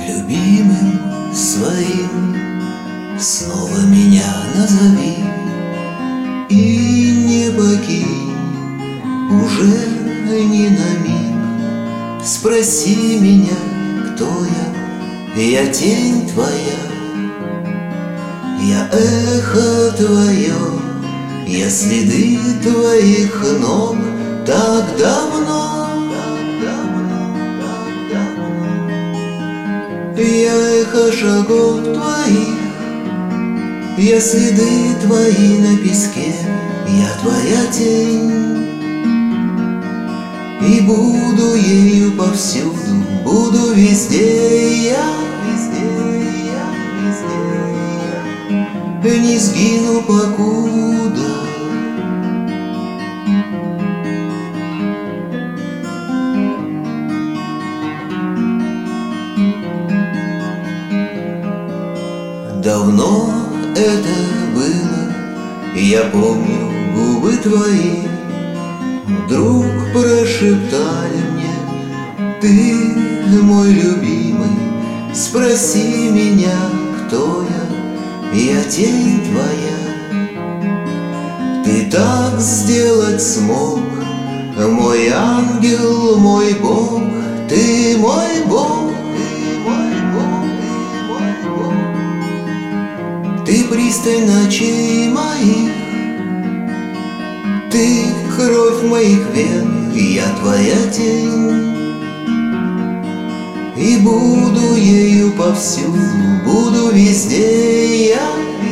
Любимым своим снова меня назови и не покинь уже ни на миг. Спроси меня, кто я тень твоя, я эхо твое, я следы твоих ног так давно. Я эхо шагов твоих, я следы твои на песке, я твоя тень. И буду ею повсюду, буду везде я, не сгину покуда. Давно это было, я помню губы твои вдруг прошептали мне: ты мой любимый, спроси меня, кто я тень твоя. Ты так сделать смог, мой ангел, мой Бог, ты мой Бог. Ты пристань ночей моих, ты кровь моих вен, я твоя тень. И буду ею повсюду, буду везде я,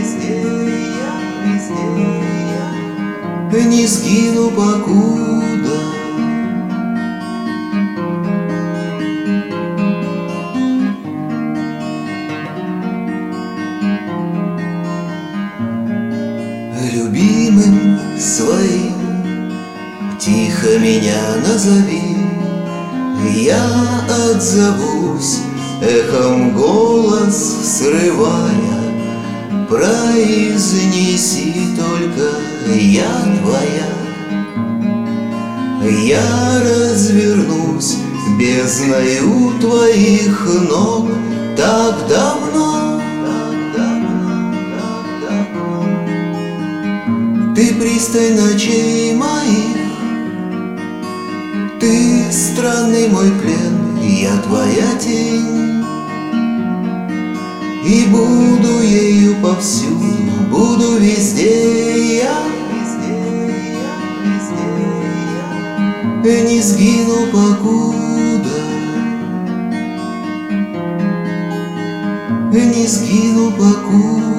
не сгину покуда. Любимым своим тихо меня назови, я отзовусь, эхом голос срывая. Произнеси только: я твоя. Я развернусь бездною твоих ног так давно. Ты пристань ночей моих, ты странный мой плен, я твоя тень. И буду ею повсюду, буду везде я, не сгину покуда, не сгину покуда.